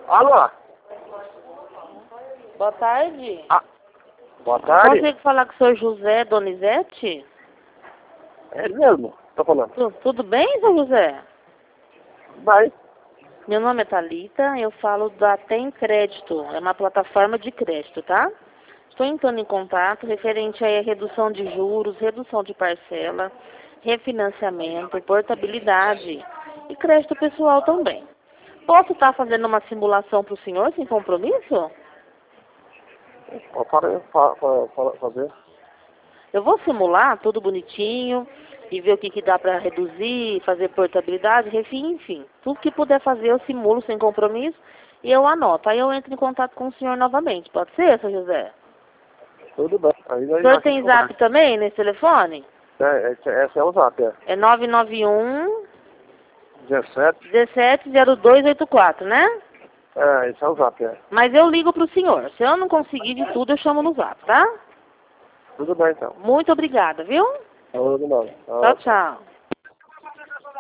Alô? Boa tarde. Ah, boa tarde. Consigo falar com o senhor José Donizete? É ele mesmo, tô falando. Tudo bem, seu José? Vai. Meu nome é Thalita, eu falo da Tem Crédito, é uma plataforma de crédito, tá? Estou entrando em contato referente à redução de juros, redução de parcela, refinanciamento, portabilidade e crédito pessoal também. Posso estar fazendo uma simulação para o senhor sem compromisso? Pode fazer. Eu vou simular tudo bonitinho e ver o que dá para reduzir, fazer portabilidade, enfim. Tudo que puder fazer eu simulo sem compromisso e eu anoto. Aí eu entro em contato com o senhor novamente. Pode ser, seu José? Tudo bem. O senhor tem zap também nesse telefone? Esse é o zap, é. É 991 17. 170284, né? É, esse é o zap, é. Mas eu ligo pro senhor. Se eu não conseguir de tudo, eu chamo no zap, tá? Tudo bem, então. Muito obrigada, viu? Tudo bem. Tchau, tchau.